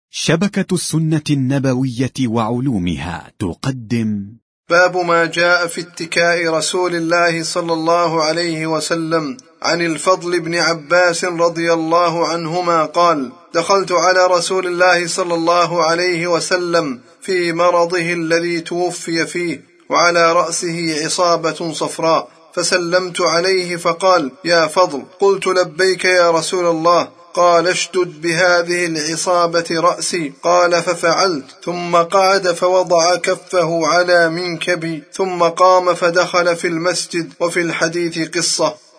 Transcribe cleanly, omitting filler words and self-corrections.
شبكة السنة النبوية وعلومها تقدم باب ما جاء في اتكاء رسول الله صلى الله عليه وسلم. عن الفضل بن عباس رضي الله عنهما قال: دخلت على رسول الله صلى الله عليه وسلم في مرضه الذي توفي فيه، وعلى رأسه عصابة صفراء، فسلمت عليه فقال: يا فضل. قلت: لبيك يا رسول الله. قال: اشدد بهذه العصابة رأسي. قال: ففعلت، ثم قعد فوضع كفه على منكبي، ثم قام فدخل في المسجد. وفي الحديث قصة.